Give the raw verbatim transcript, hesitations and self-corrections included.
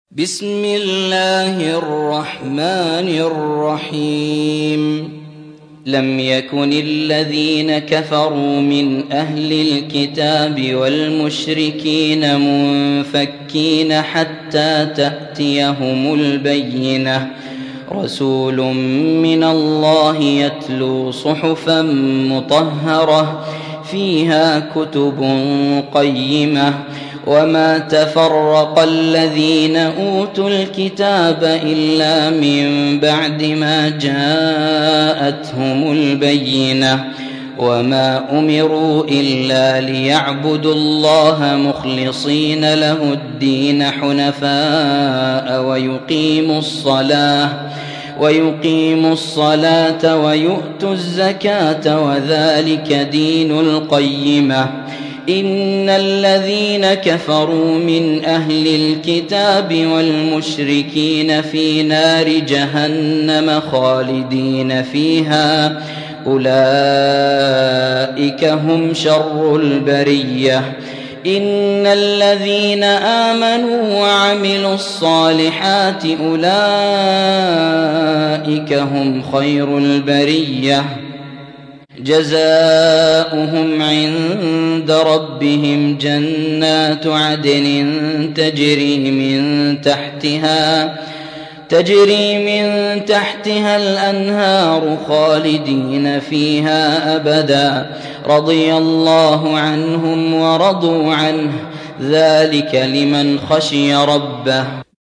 بسم الله الرحمن الرحيم لم يكن الذين كفروا من أهل الكتاب والمشركين منفكين حتى تأتيهم البينة رسول من الله يتلو صحفا مطهرة فيها كتب قيمة وما تفرق الذين أوتوا الكتاب إلا من بعد ما جاءتهم البينة وما أمروا إلا ليعبدوا الله مخلصين له الدين حنفاء ويقيموا الصلاة ويقيموا الصلاة ويؤتوا الزكاة وذلك دين القيمة إن الذين كفروا من أهل الكتاب والمشركين في نار جهنم خالدين فيها أولئك هم شر البرية إن الذين آمنوا وعملوا الصالحات أولئك هم خير البرية جزاؤهم عند ربهم جنات عدن تجري من تحتها تجري من تحتها الأنهار خالدين فيها أبدا رضي الله عنهم ورضوا عنه ذلك لمن خشي ربه